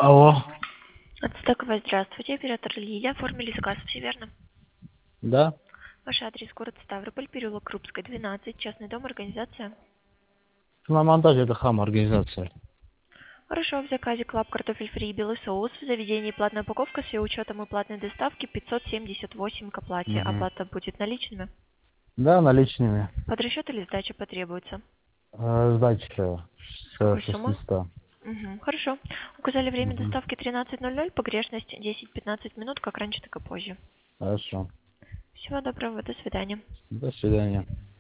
Алло. Отстаковая, здравствуйте. Оператор Лилия. Оформили заказ, все верно? Да? Ваш адрес город Ставрополь, переулок Крупская, 12, частный дом, организация. На монтаже это хам организация. Хорошо, в заказе клаб картофель фри и белый соус. В заведении платная упаковка с ее учетом и платной доставки 578 к оплате. Угу. Оплата будет наличными. Да, наличными. Под расчет или сдача потребуется? Сдача С с какой суммы? 600. Угу, хорошо. Указали время Угу. доставки 13:00, погрешность 10-15 минут, как раньше, так и позже. Хорошо. Всего доброго, до свидания. До свидания.